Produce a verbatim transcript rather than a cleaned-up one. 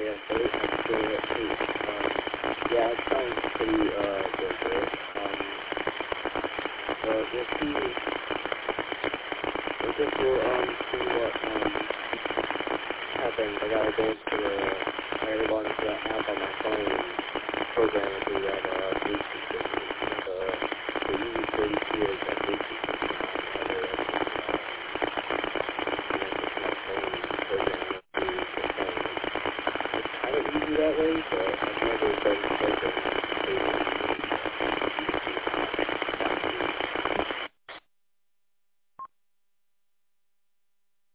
yeah, so I'm still at eight. Um, yeah, it sounds pretty, uh, good there. Um, but we'll see, I guess we'll, um, see what, um, happens. I gotta go into the, I gotta go into that app on my phone and program it through that, uh, Bluetooth thing. You know, the, the U V thirty-two is that Bluetooth system on the other, I can, uh, connect it to my phone and program it through the phone. It's kind of easy that way, but I've never done programming.